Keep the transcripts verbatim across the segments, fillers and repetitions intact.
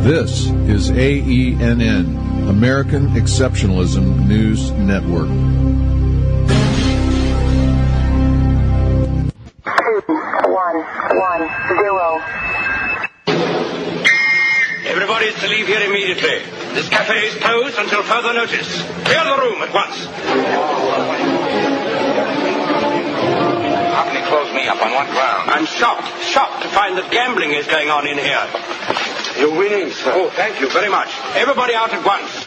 This is A E N N, American Exceptionalism News Network. Two, one, one, zero. Everybody is to leave here immediately. This cafe is closed until further notice. Clear the room at once. How can he close me up? On what ground? I'm shocked, shocked to find that gambling is going on in here. You're winning, sir. Oh, thank you very much. Everybody out at once.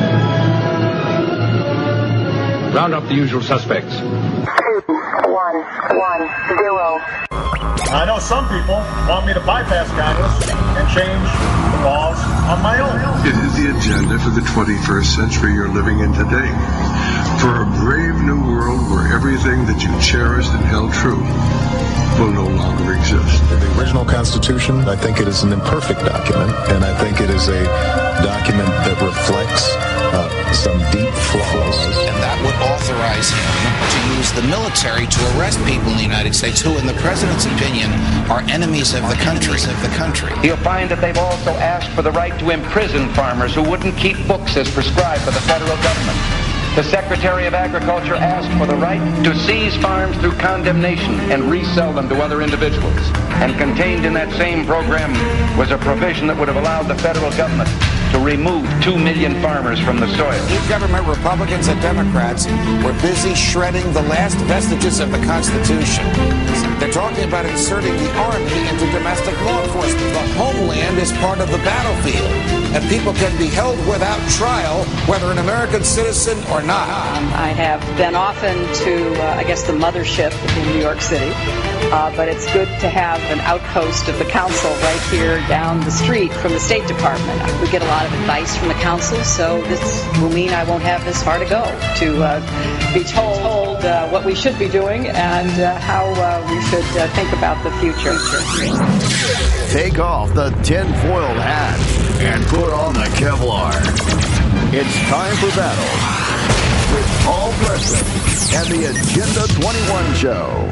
Round up the usual suspects. Two, one, one, zero. I know some people want me to bypass Congress and change the laws on my own. It is the agenda for the twenty-first century you're living in today. For a brave new world where everything that you cherished and held true will no longer exist. The original Constitution, I think it is an imperfect document, and I think it is a document that reflects uh, some deep flaws. And that would authorize him to use the military to arrest people in the United States who, in the president's opinion, are enemies of the country. Of the country. You'll find that they've also asked for the right to imprison farmers who wouldn't keep books as prescribed by the federal government. The Secretary of Agriculture asked for the right to seize farms through condemnation and resell them to other individuals. And contained in that same program was a provision that would have allowed the federal government to remove two million farmers from the soil. New government, Republicans and Democrats, were busy shredding the last vestiges of the Constitution. They're talking about inserting the Army into domestic law enforcement. The homeland is part of the battlefield, and people can be held without trial, whether an American citizen or not. Um, I have been often to, uh, I guess, the mothership in New York City, uh, but it's good to have an outpost of the council right here down the street from the State Department. We get a lot of advice from the council, so this will mean I won't have this far to go to uh, be told uh, what we should be doing and uh, how uh, we should uh, think about the future. Take off the tinfoiled hat and put on the Kevlar. It's time for battle with Paul Preston and the Agenda twenty-one Show.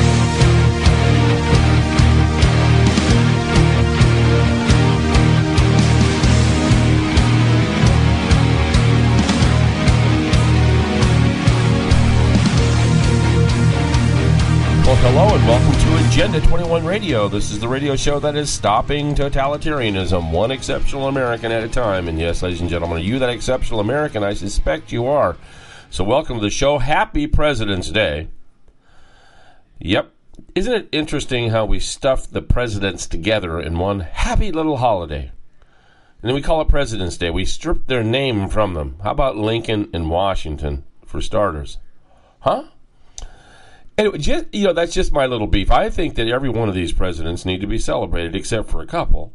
Well, hello and welcome to Agenda twenty-one Radio. This is the radio show that is stopping totalitarianism, one exceptional American at a time. And yes, ladies and gentlemen, are you that exceptional American? I suspect you are. So welcome to the show. Happy President's Day. Yep. Isn't it interesting how we stuff the presidents together in one happy little holiday? And then we call it President's Day. We strip their name from them. How about Lincoln and Washington, for starters? Huh? Anyway, just, you know, that's just my little beef. I think that every one of these presidents need to be celebrated, except for a couple.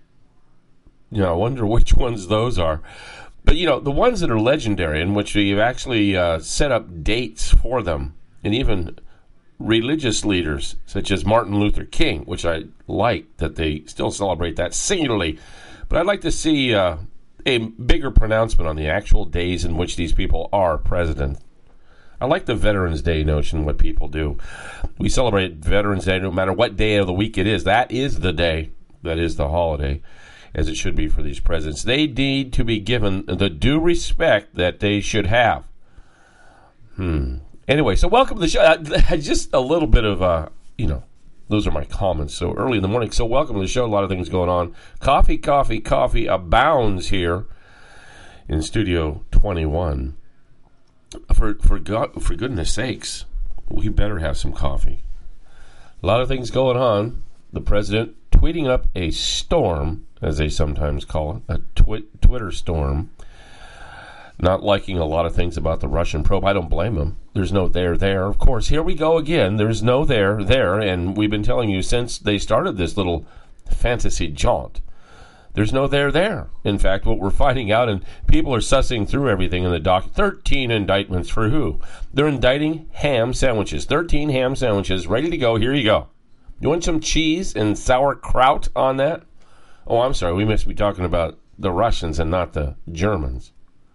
You know, I wonder which ones those are. But, you know, the ones that are legendary, in which we've actually uh, set up dates for them, and even religious leaders, such as Martin Luther King, which I like that they still celebrate that singularly. But I'd like to see uh, a bigger pronouncement on the actual days in which these people are president. I like the Veterans Day notion, what people do. We celebrate Veterans Day no matter what day of the week it is. That is the day. That is the holiday, as it should be for these presidents. They need to be given the due respect that they should have. Hmm. Anyway, so welcome to the show. Uh, just a little bit of, uh, you know, those are my comments. So early in the morning. So welcome to the show. A lot of things going on. Coffee, coffee, coffee abounds here in Studio twenty-one. For for God, for goodness sakes, we better have some coffee. A lot of things going on. The president tweeting up a storm, as they sometimes call it, a twi- Twitter storm. Not liking a lot of things about the Russian probe. I don't blame him. There's no there there. Of course, here we go again. There's no there there, and we've been telling you since they started this little fantasy jaunt. There's no there there. In fact, what we're finding out, and people are sussing through everything in the doc, thirteen indictments for who? They're indicting ham sandwiches. thirteen ham sandwiches, ready to go. Here you go. You want some cheese and sauerkraut on that? Oh, I'm sorry. We must be talking about the Russians and not the Germans.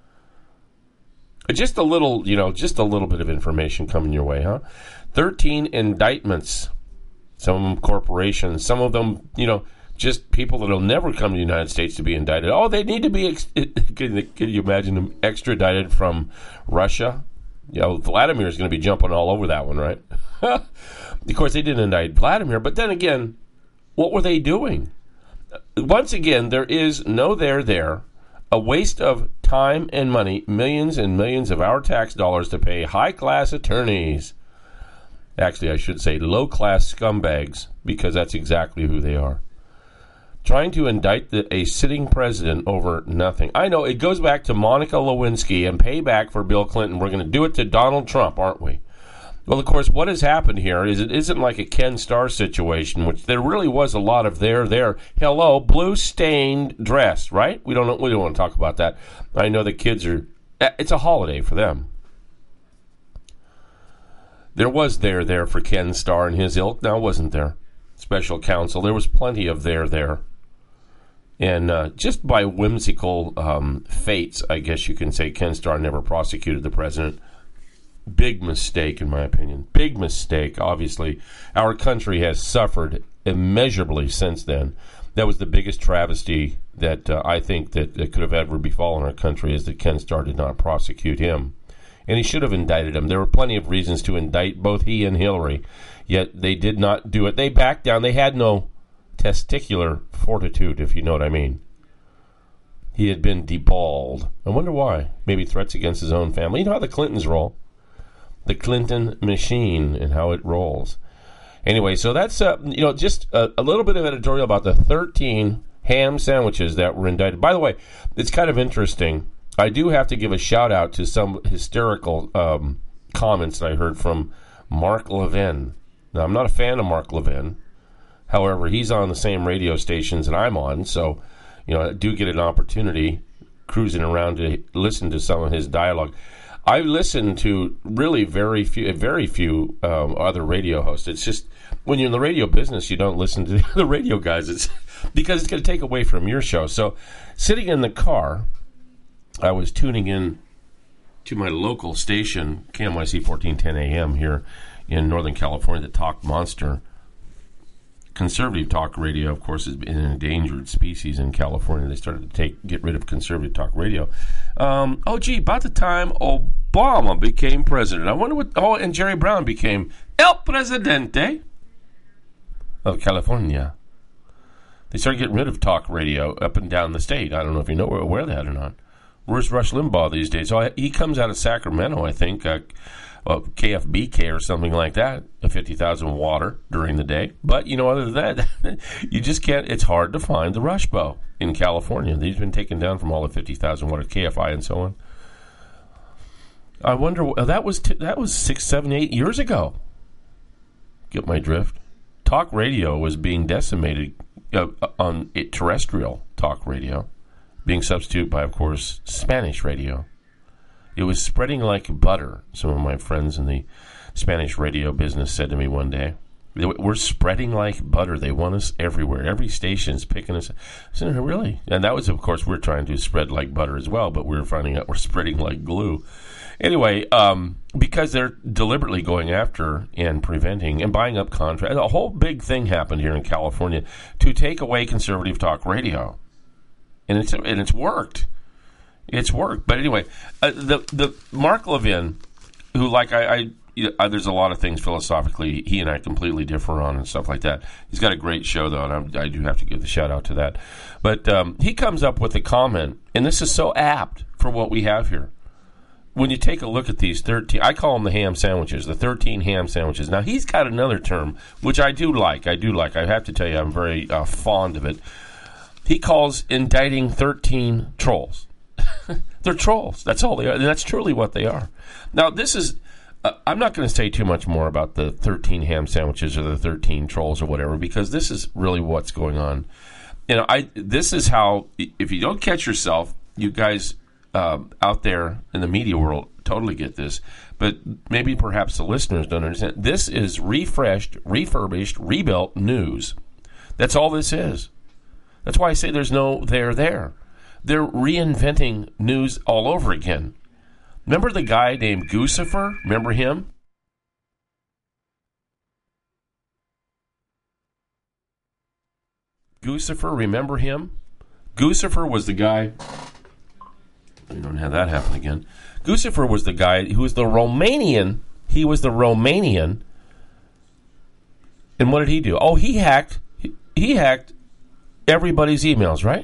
Just a little, you know, just a little bit of information coming your way, huh? thirteen indictments. Some of them corporations. Some of them, you know, just people that will never come to the United States to be indicted. Oh, they need to be, ex- can, can you imagine them extradited from Russia? You know, Vladimir is going to be jumping all over that one, right? Of course, they didn't indict Vladimir, but then again, what were they doing? Once again, there is no there there, a waste of time and money, millions and millions of our tax dollars to pay high-class attorneys. Actually, I should say low-class scumbags, because that's exactly who they are. Trying to indict the, a sitting president over nothing. I know, it goes back to Monica Lewinsky and payback for Bill Clinton. We're going to do it to Donald Trump, aren't we? Well, of course, what has happened here is it isn't like a Ken Starr situation, which there really was a lot of there, there. Hello, blue-stained dress, right? We don't know, we don't want to talk about that. I know the kids are, it's a holiday for them. There was there, there for Ken Starr and his ilk. Now, wasn't there? Special counsel. There was plenty of there, there. And uh, just by whimsical um, fates, I guess you can say, Ken Starr never prosecuted the president. Big mistake, in my opinion. Big mistake. Obviously, our country has suffered immeasurably since then. That was the biggest travesty that uh, I think that, that could have ever befallen our country, is that Ken Starr did not prosecute him. And he should have indicted him. There were plenty of reasons to indict both he and Hillary, yet they did not do it. They backed down. They had no testicular fortitude, if you know what I mean. He had been deballed. I wonder why. Maybe threats against his own family. You know how the Clintons roll. The Clinton machine and how it rolls. Anyway, so that's uh, you know just a, a little bit of editorial about the thirteen ham sandwiches that were indicted. By the way, it's kind of interesting. I do have to give a shout out to some hysterical um, comments that I heard from Mark Levin. Now, I'm not a fan of Mark Levin. However, he's on the same radio stations that I'm on, so you know I do get an opportunity cruising around to listen to some of his dialogue. I listen to really very few, very few um, other radio hosts. It's just when you're in the radio business, you don't listen to the other radio guys. It's because it's going to take away from your show. So, sitting in the car, I was tuning in to my local station, K M Y C fourteen ten A M here in Northern California, the Talk Monster. Conservative talk radio, of course, is an endangered species in California. They started to take get rid of conservative talk radio. Um, oh, gee, about the time Obama became president. I wonder what... Oh, and Jerry Brown became El Presidente of California. They started getting rid of talk radio up and down the state. I don't know if you know where, aware of that or not. Where's Rush Limbaugh these days? Oh, he comes out of Sacramento, I think. Uh, well, K F B K or something like that, a fifty thousand water during the day. But, you know, other than that, you just can't, it's hard to find the Rush Bow in California. They've been taken down from all the fifty thousand water, K F I and so on. I wonder, well, that was t- that was six, seven, eight years ago. Get my drift? Talk radio was being decimated uh, on it, terrestrial talk radio, being substituted by, of course, Spanish radio. It was spreading like butter, some of my friends in the Spanish radio business said to me one day. We're spreading like butter. They want us everywhere. Every station's picking us. I said, really? And that was, of course, we're trying to spread like butter as well, but we're finding out we're spreading like glue. Anyway, um, because they're deliberately going after and preventing and buying up contracts. A whole big thing happened here in California to take away conservative talk radio. And it's and it's worked. It's worked. But anyway, uh, the the Mark Levin, who like I, I you know, there's a lot of things philosophically he and I completely differ on and stuff like that. He's got a great show though, and I'm, I do have to give the shout out to that. But um, he comes up with a comment, and this is so apt for what we have here. When you take a look at these thirteen, I call them the ham sandwiches, the thirteen ham sandwiches. Now he's got another term which I do like. I do like. I have to tell you, I'm very uh, fond of it. He calls indicting thirteen trolls. They're trolls. That's all they are. That's truly what they are. Now, this is... Uh, I'm not going to say too much more about the thirteen ham sandwiches or the thirteen trolls or whatever, because this is really what's going on. You know, I. This is how... If you don't catch yourself, you guys uh, out there in the media world totally get this, but maybe perhaps the listeners don't understand. This is refreshed, refurbished, rebuilt news. That's all this is. That's why I say there's no there there. They're reinventing news all over again. Remember the guy named Guccifer? Remember him? Guccifer, remember him? Guccifer was the guy. We don't have that happen again. Guccifer was the guy who was the Romanian. He was the Romanian. And what did he do? Oh, he hacked. He, he hacked everybody's emails, right?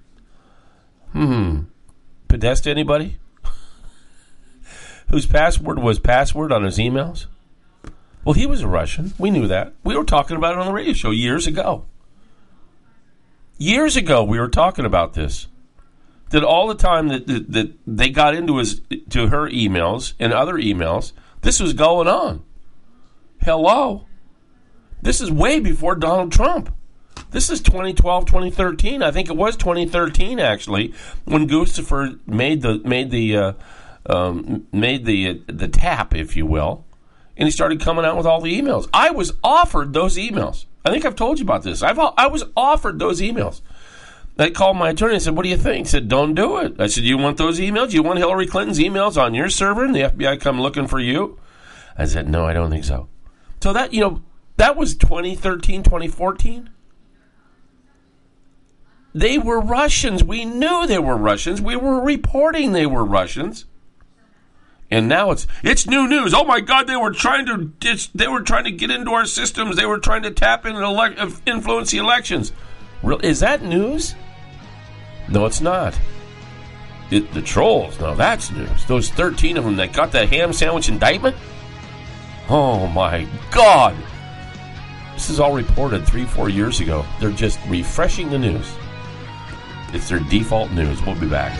Hmm. Podesta, anybody? Whose password was password on his emails? Well, he was a Russian. We knew that. We were talking about it on the radio show years ago. Years ago, we were talking about this. That all the time that, that, that they got into his to her emails and other emails, this was going on. Hello? This is way before Donald Trump. This is twenty twelve, twenty thirteen. I think it was twenty thirteen, actually, when Guccifer made the made the uh, um, made the uh, the tap, if you will, and he started coming out with all the emails. I was offered those emails. I think I've told you about this. I've I was offered those emails. I called my attorney and said, "What do you think?" He said, "Don't do it." I said, "You want those emails? You want Hillary Clinton's emails on your server and the F B I come looking for you?" I said, "No, I don't think so." So that, you know, that was twenty thirteen, twenty fourteen. They were Russians. We knew they were Russians. We were reporting they were Russians. And now it's it's new news. Oh my God! They were trying to they were trying to get into our systems. They were trying to tap in and elect, influence the elections. Real, is that news? No, it's not. It, the trolls. No, that's news. Those thirteen of them that got that ham sandwich indictment. Oh my God! This is all reported three, four years ago. They're just refreshing the news. It's their default news. We'll be back.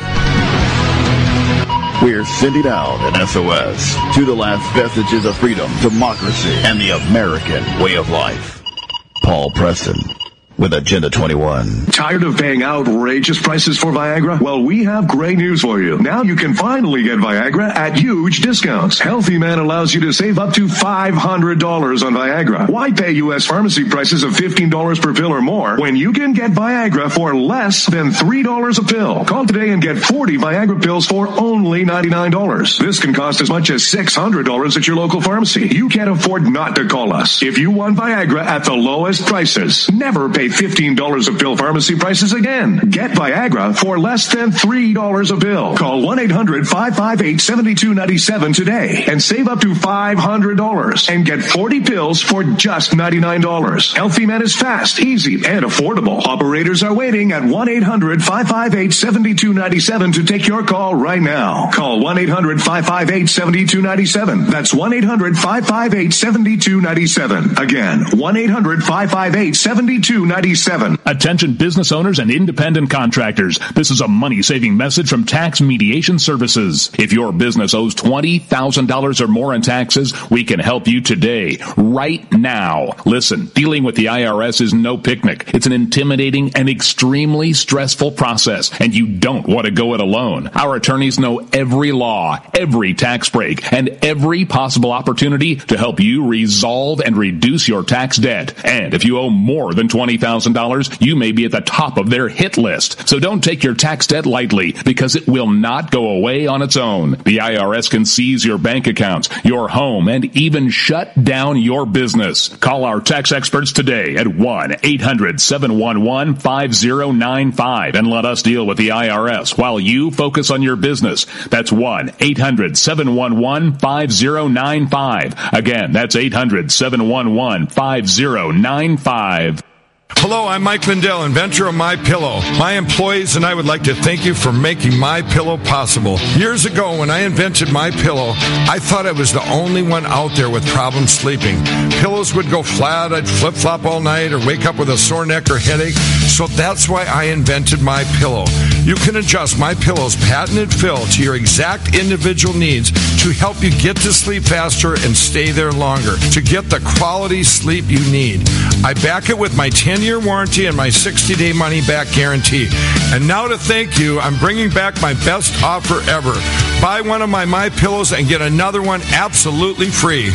We're sending out an S O S to the last vestiges of freedom, democracy, and the American way of life. Paul Preston with Agenda twenty-one. Tired of paying outrageous prices for Viagra? Well, we have great news for you. Now you can finally get Viagra at huge discounts. Healthy Man allows you to save up to five hundred dollars on Viagra. Why pay U S pharmacy prices of fifteen dollars per pill or more when you can get Viagra for less than three dollars a pill? Call today and get forty Viagra pills for only ninety-nine dollars. This can cost as much as six hundred dollars at your local pharmacy. You can't afford not to call us. If you want Viagra at the lowest prices, never pay fifteen dollars a pill pharmacy prices again. Get Viagra for less than three dollars a pill. Call one eight hundred, five five eight, seven two nine seven today and save up to five hundred dollars and get forty pills for just ninety-nine dollars. Healthy Man is fast, easy, and affordable. Operators are waiting at one eight hundred, five five eight, seven two nine seven to take your call right now. Call one eight hundred, five five eight, seven two nine seven. That's one eight hundred, five five eight, seven two nine seven. Again, one eight hundred, five five eight, seven two nine seven. Attention business owners and independent contractors. This is a money-saving message from Tax Mediation Services. If your business owes twenty thousand dollars or more in taxes, we can help you today, right now. Listen, dealing with the I R S is no picnic. It's an intimidating and extremely stressful process, and you don't want to go it alone. Our attorneys know every law, every tax break, and every possible opportunity to help you resolve and reduce your tax debt. And if you owe more than twenty thousand dollars, you may be at the top of their hit list. So don't take your tax debt lightly, because it will not go away on its own. The I R S can seize your bank accounts, your home, and even shut down your business. Call our tax experts today at one eight hundred, seven one one, five zero nine five and let us deal with the I R S while you focus on your business. That's one eight hundred, seven one one, five zero nine five. Again, that's eight hundred, seven one one, five zero nine five. Hello, I'm Mike Lindell, inventor of MyPillow. My employees and I would like to thank you for making MyPillow possible. Years ago, when I invented MyPillow, I thought I was the only one out there with problems sleeping. Pillows would go flat, I'd flip-flop all night, or wake up with a sore neck or headache. So that's why I invented MyPillow. You can adjust MyPillow's patented fill to your exact individual needs to help you get to sleep faster and stay there longer, to get the quality sleep you need. I back it with my ten-year warranty and my sixty-day money-back guarantee. And now to thank you, I'm bringing back my best offer ever. Buy one of my MyPillows and get another one absolutely free.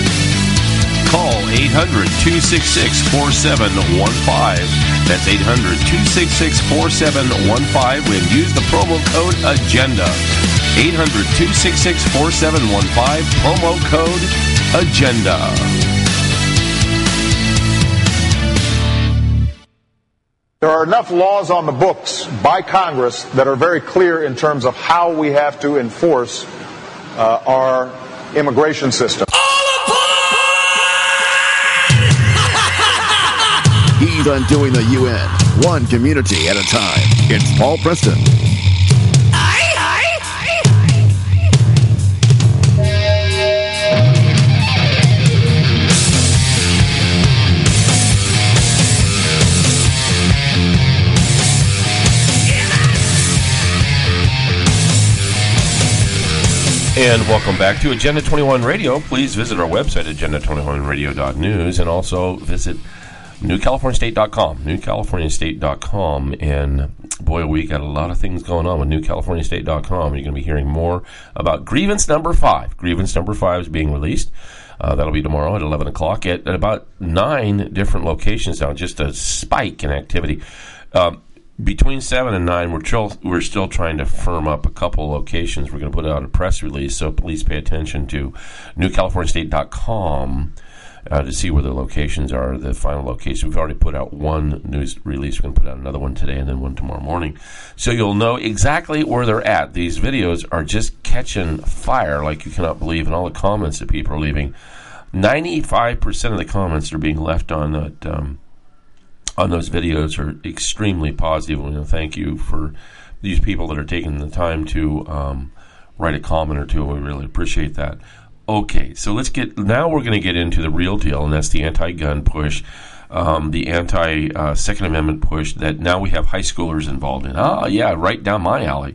Call eight hundred, two six six, four seven one five. That's eight hundred, two six six, four seven one five and use the promo code AGENDA. eight hundred, two six six, four seven one five, promo code AGENDA. There are enough laws on the books by Congress that are very clear in terms of how we have to enforce uh, our immigration system. He's undoing the U N, one community at a time. It's Paul Preston. And welcome back to Agenda twenty-one Radio. Please visit our website, agenda twenty-one radio dot news, and also visit new california state dot com, new california state dot com. And boy, we got a lot of things going on with new california state dot com. You're going to be hearing more about grievance number five. Grievance number five is being released. Uh, that'll be tomorrow at eleven o'clock at, at about nine different locations now. Just a spike in activity. Um, Between seven and nine, we're, tr- we're still trying to firm up a couple locations. We're going to put out a press release, so please pay attention to new california state dot com uh, to see where the locations are, the final location. We've already put out one news release. We're going to put out another one today and then one tomorrow morning. So you'll know exactly where they're at. These videos are just catching fire like you cannot believe, and all the comments that people are leaving. ninety-five percent of the comments that are being left on that um, on those videos are extremely positive. And thank you for these people that are taking the time to um, write a comment or two. We really appreciate that. Okay, so let's get, now we're going to get into the real deal, and that's the anti-gun push, um, the anti-Second uh, Amendment push that now we have high schoolers involved in. Ah, yeah, right down my alley.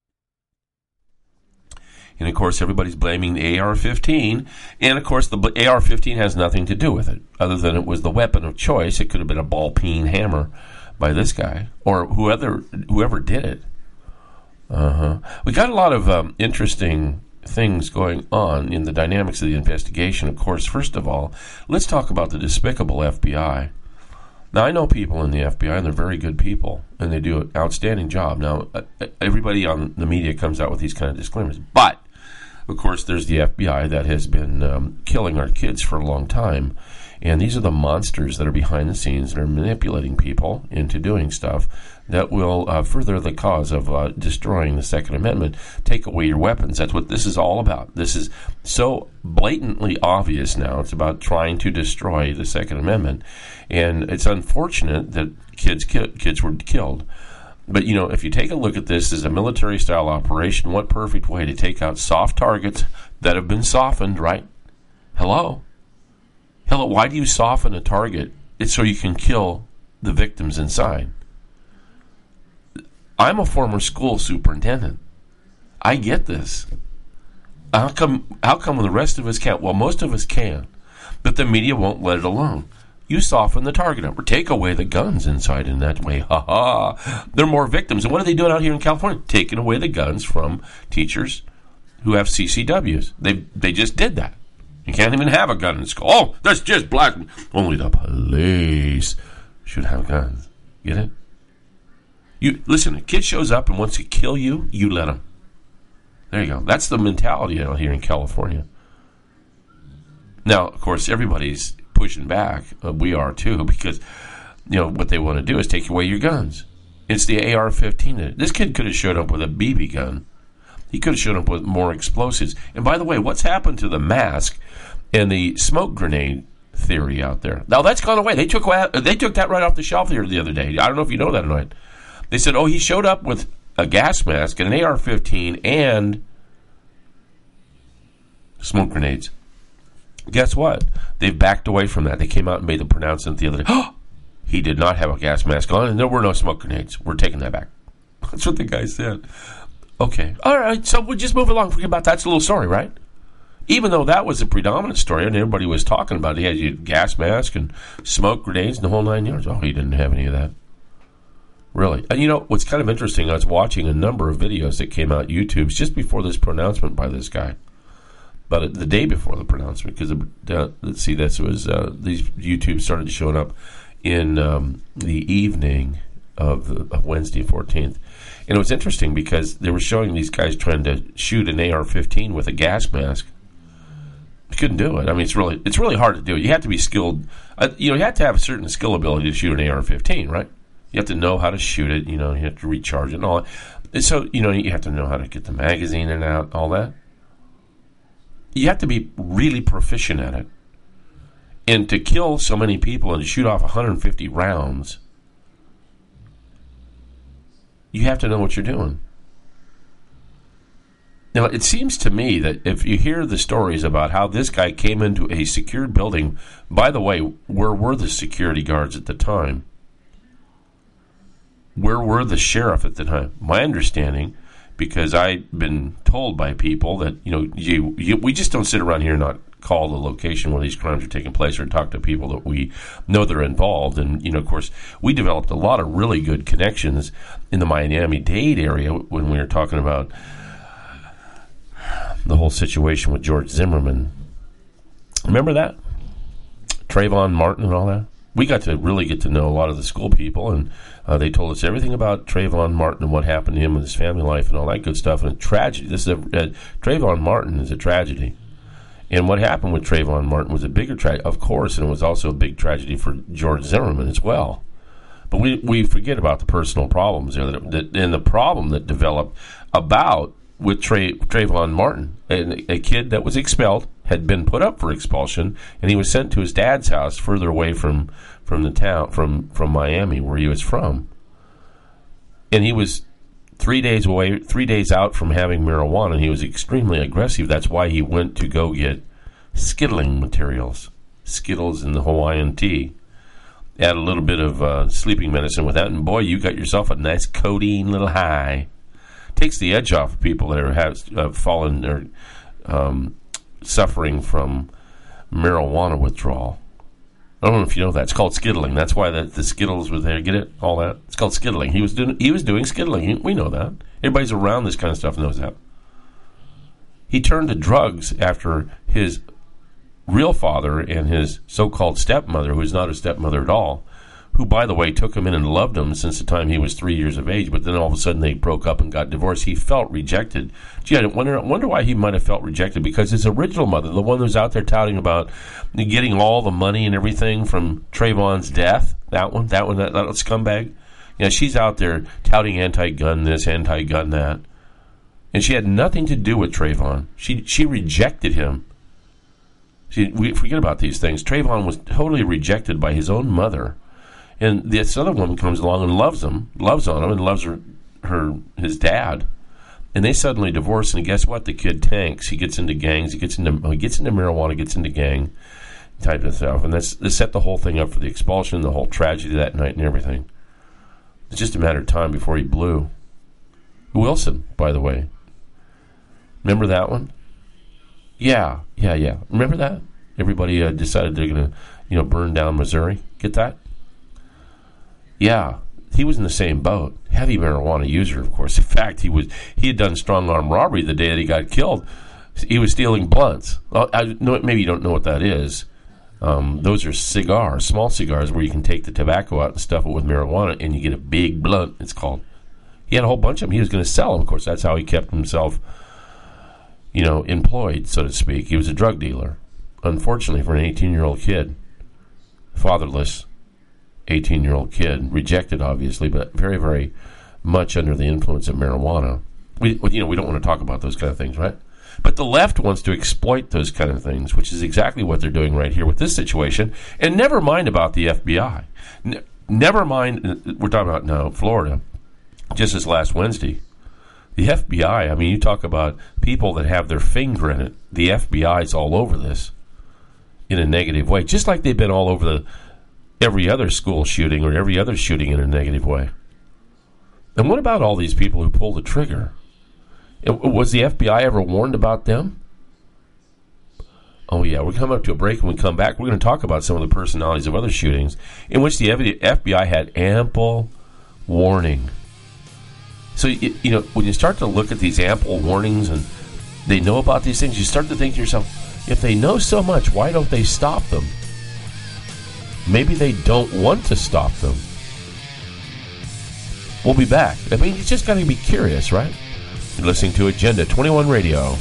And, of course, everybody's blaming the A R fifteen. And, of course, the A R fifteen has nothing to do with it, other than it was the weapon of choice. It could have been a ball-peen hammer by this guy or whoever whoever did it. Uh-huh. We got a lot of um, interesting things going on in the dynamics of the investigation. Of course, first of all, let's talk about the despicable F B I. Now, I know people in the F B I, and they're very good people, and they do an outstanding job. Now, everybody on the media comes out with these kind of disclaimers, but of course, there's the F B I that has been um, killing our kids for a long time. And these are the monsters that are behind the scenes that are manipulating people into doing stuff that will uh, further the cause of uh, destroying the Second Amendment. Take away your weapons. That's what this is all about. This is so blatantly obvious now. It's about trying to destroy the Second Amendment. And it's unfortunate that kids ki- kids were killed. But, you know, if you take a look at this as a military-style operation, what perfect way to take out soft targets that have been softened, right? Hello? Hello, why do you soften a target? It's so you can kill the victims inside. I'm a former school superintendent. I get this. How come, how come the rest of us can't? Well, most of us can, but the media won't let it alone. You soften the target up or take away the guns inside in that way. Ha ha. There are more victims. And what are they doing out here in California? Taking away the guns from teachers who have C C Ws. They they just did that. You can't even have a gun in school. Oh, that's just black. Only the police should have guns. Get it? You listen, a kid shows up and wants to kill you, you let him. There you go. That's the mentality out here in California. Now, of course, everybody's pushing back. Uh, we are too, because you know what they want to do is take away your guns. It's the A R fifteen. This kid could have showed up with a B B gun. He could have shown up with more explosives. And by the way, what's happened to the mask and the smoke grenade theory out there? Now that's gone away. They took they took that right off the shelf here the other day. I don't know if you know that or not. They said, oh, he showed up with a gas mask and an A R fifteen and smoke grenades. Guess what? They've backed away from that. They came out and made the pronouncement the other day. Oh, he did not have a gas mask on, and there were no smoke grenades. We're taking that back. That's what the guy said. Okay. All right, so we'll just move along. Forget about that. That's a little story, right? Even though that was a predominant story, and everybody was talking about it. He had a gas mask and smoke grenades and the whole nine yards. Oh, he didn't have any of that. Really. And you know, what's kind of interesting, I was watching a number of videos that came out YouTube just before this pronouncement by this guy. But the day before the pronouncement, because uh, let's see, this was uh, these YouTube started showing up in um, the evening of, the, of Wednesday fourteenth, and it was interesting because they were showing these guys trying to shoot an A R fifteen with a gas mask. You couldn't do it. I mean, it's really it's really hard to do. You have to be skilled. Uh, you know, you have to have a certain skill ability to shoot an A R fifteen, right? You have to know how to shoot it. You know, you have to recharge it and all that. And so, you know, you have to know how to get the magazine in and out, all that. You have to be really proficient at it. And to kill so many people and to shoot off one hundred fifty rounds, you have to know what you're doing. Now, it seems to me that if you hear the stories about how this guy came into a secured building, by the way, where were the security guards at the time? Where were the sheriff at the time? My understanding, because I've been told by people that, you know, you, you we just don't sit around here and not call the location where these crimes are taking place or talk to people that we know they're involved. And, you know, of course, we developed a lot of really good connections in the Miami-Dade area when we were talking about the whole situation with George Zimmerman. Remember that? Trayvon Martin and all that? We got to really get to know a lot of the school people, and uh, they told us everything about Trayvon Martin and what happened to him and his family life and all that good stuff. And a tragedy. This is a, uh, Trayvon Martin is a tragedy. And what happened with Trayvon Martin was a bigger tragedy, of course, and it was also a big tragedy for George Zimmerman as well. But we, we forget about the personal problems there that, that, and the problem that developed about with Tra- Trayvon Martin, a, a kid that was expelled, had been put up for expulsion, and he was sent to his dad's house further away from, from the town, from, from Miami, where he was from. And he was three days away, three days out from having marijuana, and he was extremely aggressive. That's why he went to go get skittling materials, Skittles and the Hawaiian tea. Add a little bit of uh, sleeping medicine with that, and boy, you got yourself a nice codeine little high. Takes the edge off people that are have uh, fallen or um, suffering from marijuana withdrawal. I don't know if you know that. It's called skittling. That's why the, the Skittles were there. Get it? All that. It's called skittling. He was doing. He was doing skittling. We know that. Everybody's around this kind of stuff knows that. He turned to drugs after his real father and his so-called stepmother, who is not a stepmother at all, who, by the way, took him in and loved him since the time he was three years of age, but then all of a sudden they broke up and got divorced. He felt rejected. Gee, I wonder, wonder why he might have felt rejected, because his original mother, the one who was out there touting about getting all the money and everything from Trayvon's death, that one, that one, that, that scumbag, yeah, she's out there touting anti-gun this, anti-gun that. And she had nothing to do with Trayvon. She she rejected him. See, we forget about these things. Trayvon was totally rejected by his own mother. And this other woman comes along and loves him, loves on him, and loves her, her, his dad. And they suddenly divorce. And guess what? The kid tanks. He gets into gangs. He gets into he gets into marijuana. Gets into gang type of stuff. And that's this set the whole thing up for the expulsion, the whole tragedy that night, and everything. It's just a matter of time before he blew. Wilson, by the way, remember that one? Yeah, yeah, yeah. Remember that? Everybody uh, decided they're going to, you know, burn down Missouri. Get that? Yeah, he was in the same boat. Heavy marijuana user, of course. In fact, he was he had done strong arm robbery the day that he got killed. He was stealing blunts. Well, I know, maybe you don't know what that is. Um, those are cigars, small cigars, where you can take the tobacco out and stuff it with marijuana, and you get a big blunt, it's called. He had a whole bunch of them. He was going to sell them. Of course, that's how he kept himself, you know, employed, so to speak. He was a drug dealer. Unfortunately, for an eighteen-year-old kid, fatherless, eighteen-year-old kid, rejected, obviously, but very, very much under the influence of marijuana. We, you know, we don't want to talk about those kind of things, right? But the left wants to exploit those kind of things, which is exactly what they're doing right here with this situation. And never mind about the F B I. Ne- never mind, we're talking about now Florida, just this last Wednesday. The F B I, I mean, you talk about people that have their finger in it. The F B I is all over this in a negative way, just like they've been all over the every other school shooting or every other shooting in a negative way. And what about all these people who pulled the trigger? It, was the F B I ever warned about them? Oh, yeah, we're coming up to a break. When we come back, we're going to talk about some of the personalities of other shootings in which the F B I had ample warning. So, you, you know, when you start to look at these ample warnings and they know about these things, you start to think to yourself, if they know so much, why don't they stop them? Maybe they don't want to stop them. We'll be back. I mean, you just got to be curious, right? You're listening to Agenda twenty-one Radio.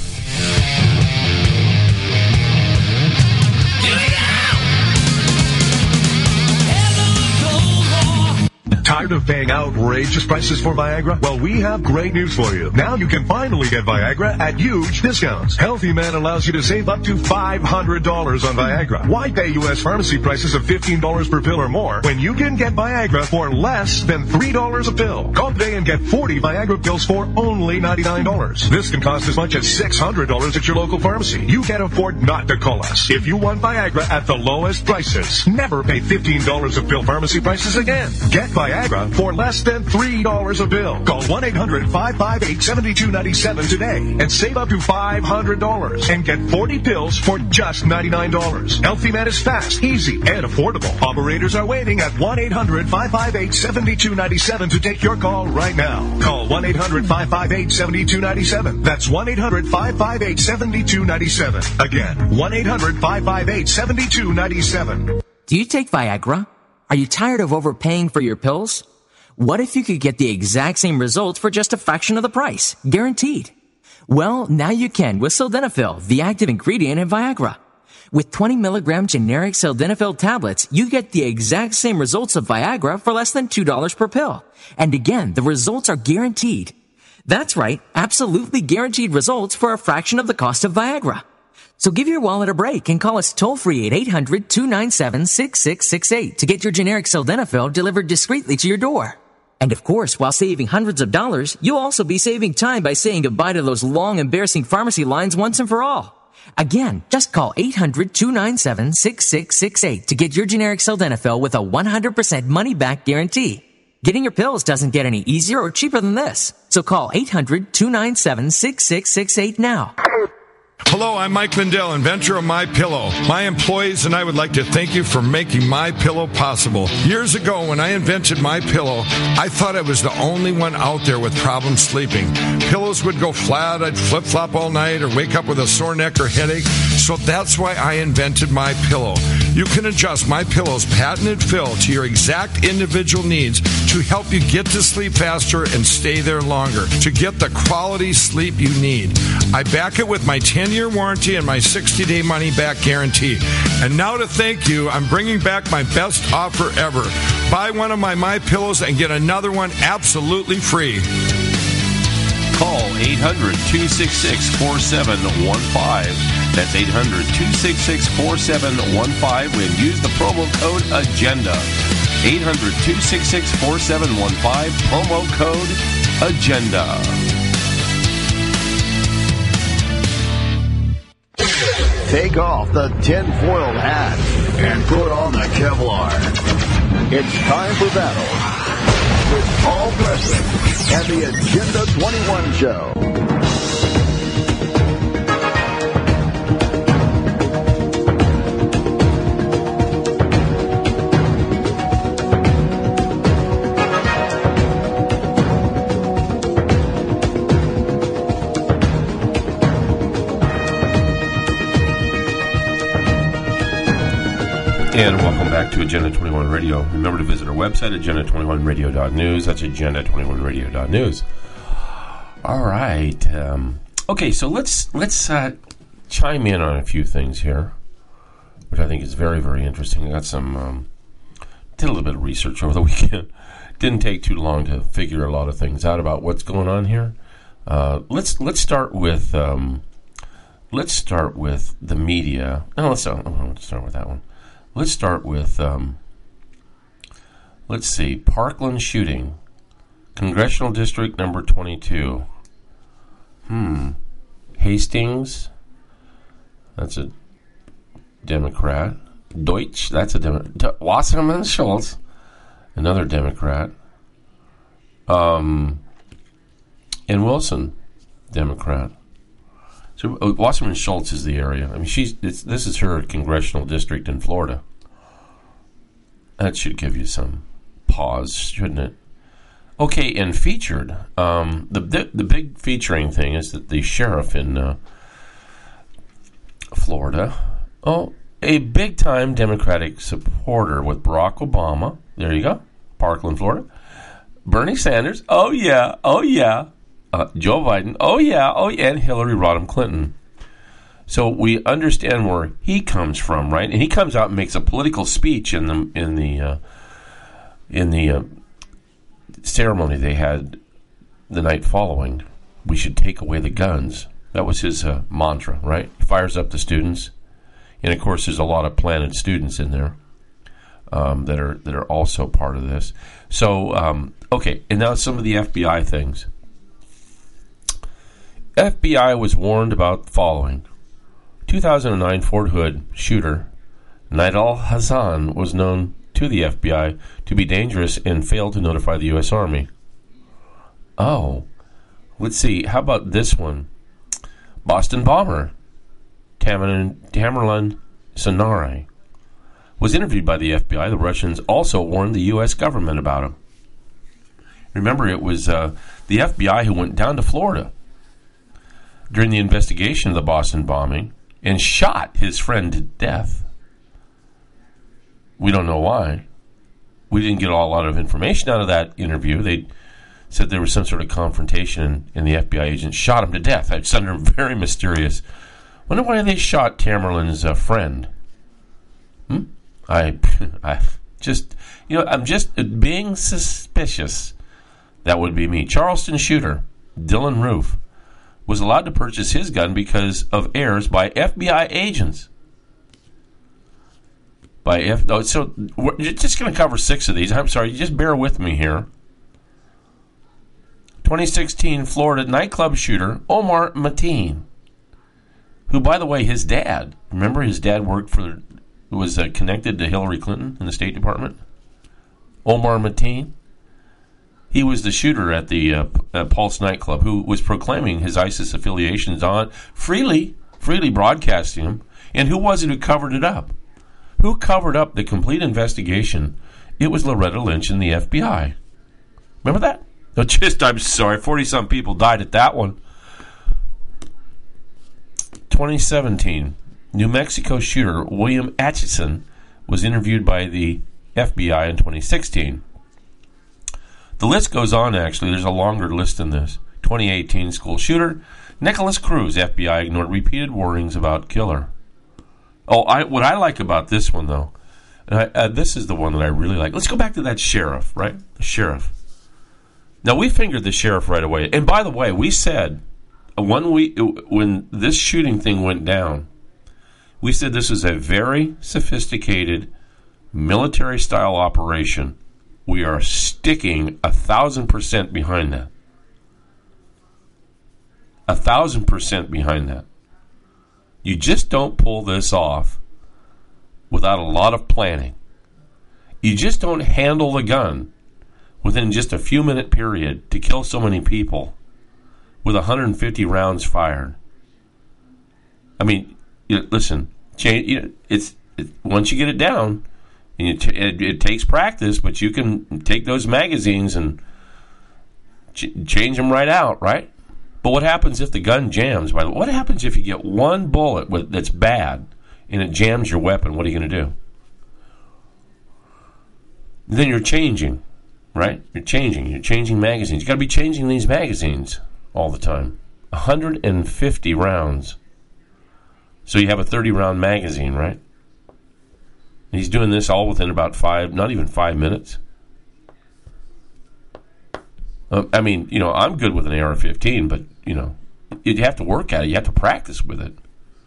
Tired of paying outrageous prices for Viagra? Well, we have great news for you. Now you can finally get Viagra at huge discounts. Healthy Man allows you to save up to five hundred dollars on Viagra. Why pay U S pharmacy prices of fifteen dollars per pill or more when you can get Viagra for less than three dollars a pill? Call today and get forty Viagra pills for only ninety-nine dollars. This can cost as much as six hundred dollars at your local pharmacy. You can't afford not to call us. If you want Viagra at the lowest prices, never pay fifteen dollars of pill pharmacy prices again. Get Viagra for less than three dollars a pill. Call one eight hundred five five eight seven two nine seven today and save up to five hundred dollars and get forty pills for just ninety-nine dollars. Healthy Man is fast, easy, and affordable. Operators are waiting at one eight hundred five five eight seven two nine seven to take your call right now. Call one eight hundred five five eight seven two nine seven. That's one eight hundred five five eight seven two nine seven. Again, one eight hundred five five eight seven two nine seven. Do you take Viagra? Are you tired of overpaying for your pills? What if you could get the exact same results for just a fraction of the price? Guaranteed. Well, now you can with Sildenafil, the active ingredient in Viagra. With twenty milligram generic Sildenafil tablets, you get the exact same results of Viagra for less than two dollars per pill. And again, the results are guaranteed. That's right, absolutely guaranteed results for a fraction of the cost of Viagra. So give your wallet a break and call us toll-free at eight hundred two nine seven six six six eight to get your generic Sildenafil delivered discreetly to your door. And of course, while saving hundreds of dollars, you'll also be saving time by saying goodbye to those long, embarrassing pharmacy lines once and for all. Again, just call eight hundred two nine seven six six six eight to get your generic Sildenafil with a one hundred percent money-back guarantee. Getting your pills doesn't get any easier or cheaper than this. So call eight hundred two nine seven six six six eight now. Hello, I'm Mike Lindell, inventor of MyPillow. My employees and I would like to thank you for making MyPillow possible. Years ago, when I invented MyPillow, I thought I was the only one out there with problems sleeping. Pillows would go flat, I'd flip-flop all night, or wake up with a sore neck or headache. So that's why I invented MyPillow. You can adjust MyPillow's patented fill to your exact individual needs to help you get to sleep faster and stay there longer, to get the quality sleep you need. I back it with my ten-year warranty and my sixty-day money-back guarantee. And now to thank you, I'm bringing back my best offer ever. Buy one of my MyPillows and get another one absolutely free. Call eight hundred two six six four seven one five. That's eight hundred two six six four seven one five and use the promo code AGENDA. eight hundred two six six four seven one five, promo code AGENDA. Take off the tinfoil hat and put on the Kevlar. It's time for battle with Paul Preston and the Agenda twenty-one Show. And welcome back to Agenda twenty-one Radio. Remember to visit our website, agenda twenty-one radio dot news. That's agenda twenty-one radio dot news. All right. Um, okay, so let's let's uh, chime in on a few things here, which I think is very, very interesting. I got some, um, did a little bit of research over the weekend. Didn't take too long to figure a lot of things out about what's going on here. Uh, let's let's start with um, let's start with the media. No, let's start, let's start with that one. Let's start with, um, let's see, Parkland shooting, Congressional District number twenty-two. Hmm. Hastings, that's a Democrat. Deutsch, that's a Democrat. Wasserman Schultz, another Democrat. Um, and Wilson, Democrat. So uh, Wasserman Schultz is the area. I mean, she's it's, this is her congressional district in Florida. That should give you some pause, shouldn't it? Okay, and featured. Um, the, the the big featuring thing is that the sheriff in uh, Florida, oh, a big-time Democratic supporter with Barack Obama. There you go, Parkland, Florida. Bernie Sanders. Oh yeah, oh yeah. Uh, Joe Biden, oh yeah, oh yeah, and Hillary Rodham Clinton. So we understand where he comes from, right? And he comes out and makes a political speech in the in the uh, in the uh, ceremony they had the night following. We should take away the guns. That was his uh, mantra, right? He fires up the students. And, of course, there's a lot of planted students in there um, that are that are also part of this. So, um, okay, and now some of the F B I things. F B I was warned about the following. two thousand nine Fort Hood shooter Nidal Hassan was known to the F B I to be dangerous and failed to notify the U S Army. Oh, let's see. How about this one? Boston bomber Tamerlan, Tamerlan Tsarnaev was interviewed by the F B I. The Russians also warned the U S government about him. Remember, it was uh, the F B I who went down to Florida during the investigation of the Boston bombing and shot his friend to death. We don't know why. We didn't get a lot of information out of that interview. They said there was some sort of confrontation and the F B I agents shot him to death. It's under very mysterious. Wonder why they shot Tamerlan's uh, friend. Hmm? I, I just, you know, I'm just being suspicious. That would be me. Charleston shooter Dylan Roof was allowed to purchase his gun because of errors by F B I agents. By F. Oh, so we're just going to cover six of these. I'm sorry, just bear with me here. twenty sixteen Florida nightclub shooter Omar Mateen, who, by the way, his dad, remember his dad worked for, was uh, connected to Hillary Clinton in the State Department? Omar Mateen. He was the shooter at the uh, uh, Pulse nightclub who was proclaiming his ISIS affiliations on freely, freely broadcasting them. And who was it who covered it up? Who covered up the complete investigation? It was Loretta Lynch and the F B I. Remember that? No, just, I'm sorry, forty-some people died at that one. twenty seventeen, New Mexico shooter William Atchison was interviewed by the F B I in twenty sixteen. The list goes on, actually. There's a longer list than this. twenty eighteen school shooter Nicholas Cruz, F B I ignored repeated warnings about killer. Oh, I, what I like about this one, though, and I, uh, this is the one that I really like. Let's go back to that sheriff, right? The sheriff. Now, we fingered the sheriff right away. And by the way, we said, one week, when this shooting thing went down, we said this is a very sophisticated military-style operation. We are sticking a thousand percent behind that. A thousand percent behind that. You just don't pull this off without a lot of planning. You just don't handle the gun within just a few minute period to kill so many people with one hundred fifty rounds fired. I mean, you know, listen, change, you know, it's it, once you get it down, and you t- it, it takes practice, but you can take those magazines and ch- change them right out, right? But what happens if the gun jams? By the way, what happens if you get one bullet with, that's bad and it jams your weapon? What are you going to do? Then you're changing, right? You're changing. You're changing magazines. You got to be changing these magazines all the time. one hundred fifty rounds. So you have a thirty round magazine, right? He's doing this all within about five, not even five minutes. Uh, I mean, you know, I'm good with an A R fifteen, but, you know, you have to work at it. You have to practice with it.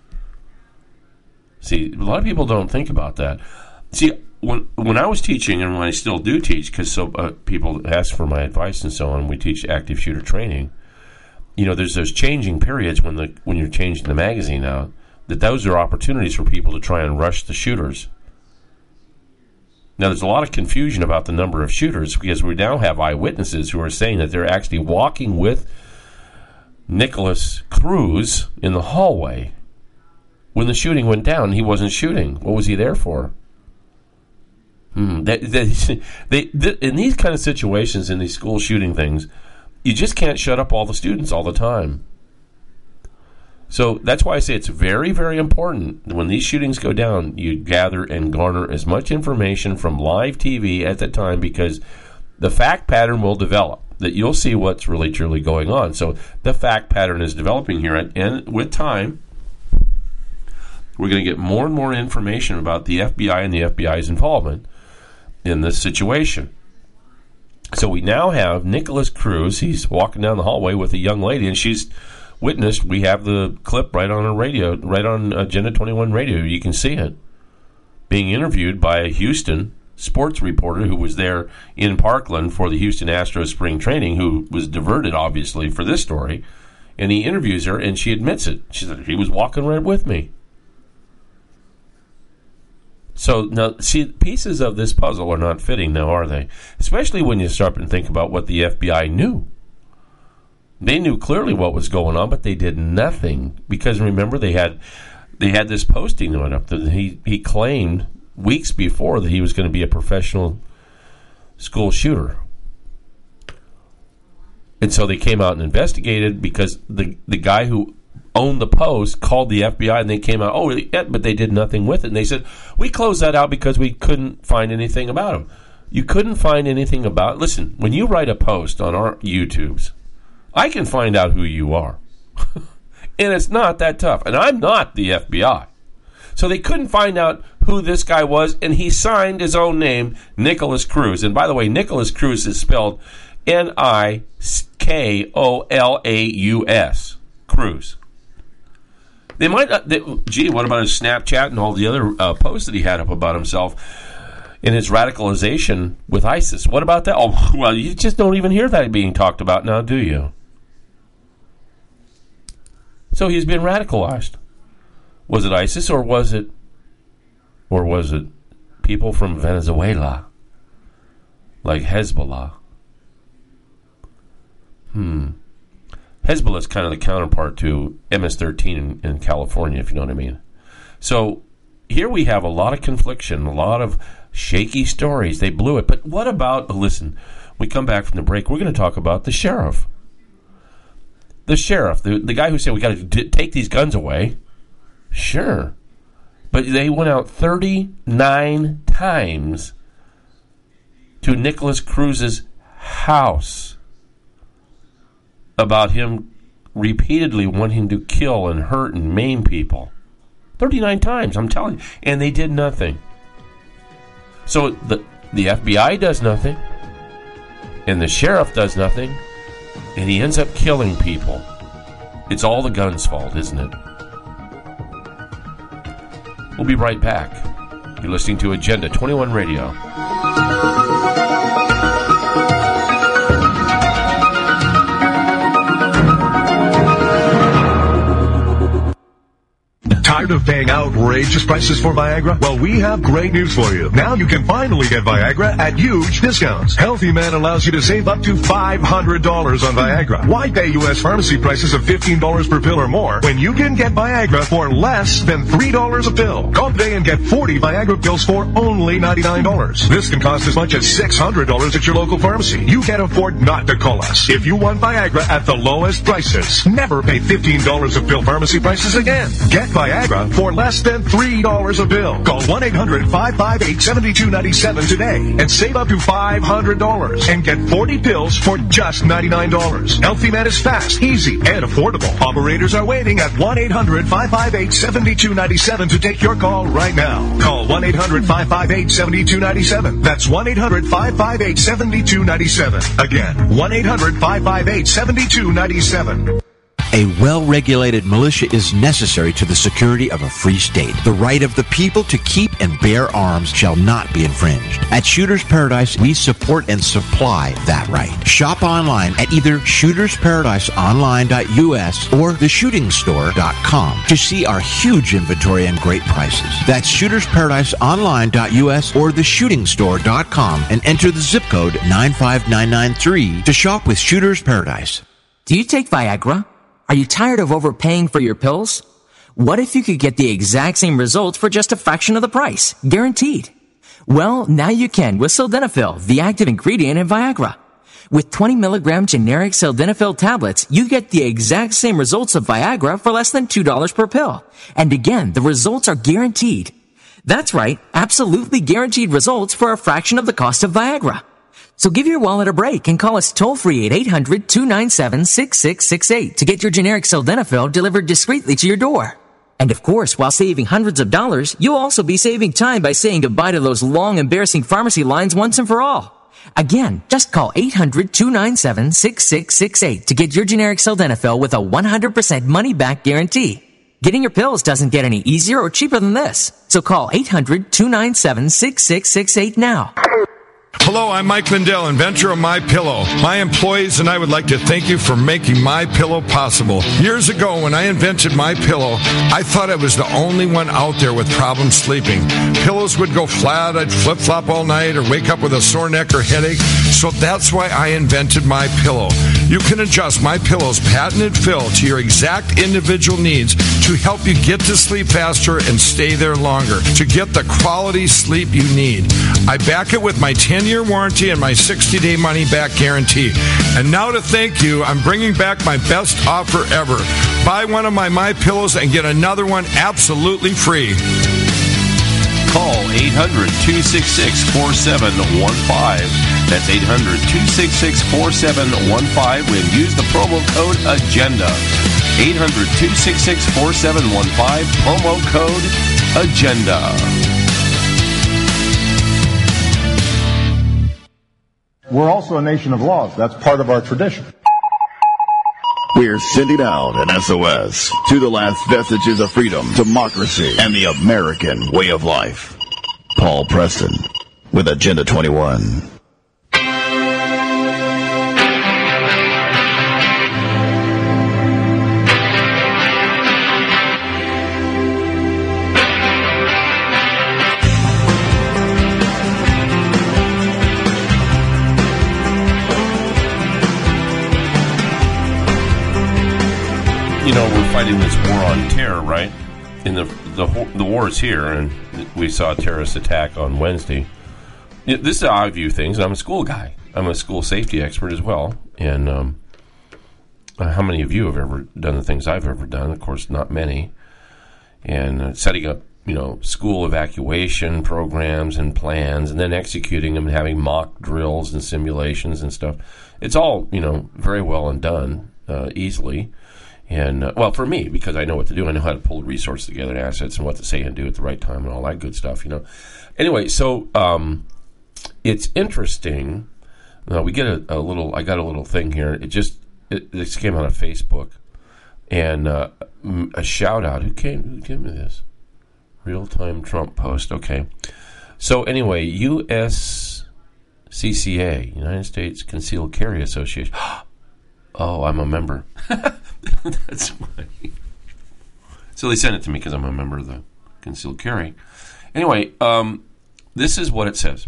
See, a lot of people don't think about that. See, when when I was teaching, and when I still do teach, because so uh, people ask for my advice and so on, we teach active shooter training. You know, there's those changing periods when the when you're changing the magazine out, that those are opportunities for people to try and rush the shooters. Now, there's a lot of confusion about the number of shooters because we now have eyewitnesses who are saying that they're actually walking with Nicholas Cruz in the hallway when the shooting went down. He wasn't shooting. What was he there for? Hmm. They, they, they, they, in these kind of situations, in these school shooting things, you just can't shut up all the students all the time. So that's why I say it's very, very important when these shootings go down, you gather and garner as much information from live T V at that time, because the fact pattern will develop, that you'll see what's really, truly going on. So the fact pattern is developing here, and with time, we're going to get more and more information about the F B I and the F B I's involvement in this situation. So we now have Nikolas Cruz. He's walking down the hallway with a young lady, and she's witnessed. We have the clip right on a radio, right on Agenda twenty-one radio. You can see it. Being interviewed by a Houston sports reporter who was there in Parkland for the Houston Astros spring training, who was diverted, obviously, for this story. And he interviews her, and she admits it. She said, he was walking right with me. So, now, see, pieces of this puzzle are not fitting now, are they? Especially when you start and think about what the F B I knew. They knew clearly what was going on, but they did nothing. Because, remember, they had they had this posting that went up that he, he claimed weeks before that he was going to be a professional school shooter. And so they came out and investigated because the the guy who owned the post called the F B I, and they came out, oh, yeah, but they did nothing with it. And they said, we closed that out because we couldn't find anything about him. You couldn't find anything about... Listen, when you write a post on our YouTubes, I can find out who you are. And it's not that tough. And I'm not the F B I. So they couldn't find out who this guy was, and he signed his own name, Nikolas Cruz. And by the way, Nikolas Cruz is spelled N I K O L A U S. Cruz. They might not... They, gee, what about his Snapchat and all the other uh, posts that he had up about himself in his radicalization with ISIS? What about that? Oh, well, you just don't even hear that being talked about now, do you? So he's been radicalized. Was it ISIS or was it or was it people from Venezuela like Hezbollah? Hmm. Hezbollah is kind of the counterpart to M S thirteen in, in California, if you know what I mean. So here we have a lot of confliction, a lot of shaky stories. They blew it. But what about, listen, we come back from the break, we're going to talk about the sheriff. The sheriff, the, the guy who said we got to d- take these guns away. Sure. But they went out thirty-nine times to Nikolas Cruz's house about him repeatedly wanting to kill and hurt and maim people. thirty-nine times, I'm telling you. And they did nothing. So the, the F B I does nothing. And the sheriff does nothing. And he ends up killing people. It's all the gun's fault, isn't it? We'll be right back. You're listening to Agenda twenty-one Radio. Tired of paying outrageous prices for Viagra? Well, we have great news for you. Now you can finally get Viagra at huge discounts. Healthy Man allows you to save up to five hundred dollars on Viagra. Why pay U S pharmacy prices of fifteen dollars per pill or more when you can get Viagra for less than three dollars a pill? Call today and get forty Viagra pills for only ninety-nine dollars. This can cost as much as six hundred dollars at your local pharmacy. You can't afford not to call us. If you want Viagra at the lowest prices, never pay fifteen dollars a pill pharmacy prices again. Get Viagra for less than three dollars a pill. Call one eight hundred five five eight seven two nine seven today and save up to five hundred dollars and get forty pills for just ninety-nine dollars. Healthy Man is fast, easy, and affordable. Operators are waiting at one eight hundred five five eight seven two nine seven to take your call right now. Call one eight hundred five five eight seven two nine seven. That's one eight hundred five five eight seven two nine seven. Again, one eight hundred five five eight seven two nine seven. A well-regulated militia is necessary to the security of a free state. The right of the people to keep and bear arms shall not be infringed. At Shooters Paradise, we support and supply that right. Shop online at either shooters paradise online dot U S or the shooting store dot com to see our huge inventory and great prices. That's shooters paradise online dot U S or the shooting store dot com and enter the zip code nine five nine nine three to shop with Shooters Paradise. Do you take Viagra? Are you tired of overpaying for your pills? What if you could get the exact same results for just a fraction of the price? Guaranteed. Well, now you can with Sildenafil, the active ingredient in Viagra. With twenty milligram generic Sildenafil tablets, you get the exact same results of Viagra for less than two dollars per pill. And again, the results are guaranteed. That's right, absolutely guaranteed results for a fraction of the cost of Viagra. So give your wallet a break and call us toll-free at eight hundred two nine seven six six six eight to get your generic Sildenafil delivered discreetly to your door. And of course, while saving hundreds of dollars, you'll also be saving time by saying goodbye to those long, embarrassing pharmacy lines once and for all. Again, just call eight hundred, two nine seven, six six six eight to get your generic sildenafil with a one hundred percent money-back guarantee. Getting your pills doesn't get any easier or cheaper than this. So call eight hundred, two nine seven, six six six eight now. Hello, I'm Mike Lindell, inventor of MyPillow. My employees and I would like to thank you for making MyPillow possible. Years ago, when I invented MyPillow, I thought I was the only one out there with problems sleeping. Pillows would go flat, I'd flip-flop all night, or wake up with a sore neck or headache. So that's why I invented MyPillow. You can adjust MyPillow's patented fill to your exact individual needs to help you get to sleep faster and stay there longer, to get the quality sleep you need. I back it with my ten-year warranty and my sixty-day money-back guarantee. And now to thank you, I'm bringing back my best offer ever. Buy one of my MyPillows and get another one absolutely free. Call eight hundred, two six six, four seven one five. That's eight hundred, two six six, four seven one five and use the promo code AGENDA. eight hundred, two six six, four seven one five, promo code AGENDA. We're also a nation of laws. That's part of our tradition. We're sending out an S O S to the last vestiges of freedom, democracy, and the American way of life. Paul Preston with Agenda twenty-one. You know, we're fighting this war on terror, right? In the the the war is here, and we saw a terrorist attack on Wednesday. This is how I view things. I'm a school guy. I'm a school safety expert as well. And um, how many of you have ever done the things I've ever done? Of course, not many. And uh, setting up, you know, school evacuation programs and plans, and then executing them and having mock drills and simulations and stuff. It's all, you know, very well and done uh, easily. And, uh, well, for me, because I know what to do. I know how to pull the resources together and assets and what to say and do at the right time and all that good stuff, you know. Anyway, so um, it's interesting. Uh, we get a, a little, I got a little thing here. It just, it, this came out of Facebook. And uh, a shout out. Who came, who gave me this? Real-time Trump post. Okay. So anyway, U S C C A, United States Concealed Carry Association. Oh, I'm a member. That's funny. So they sent it to me because I'm a member of the Concealed Carry. Anyway, um, this is what it says.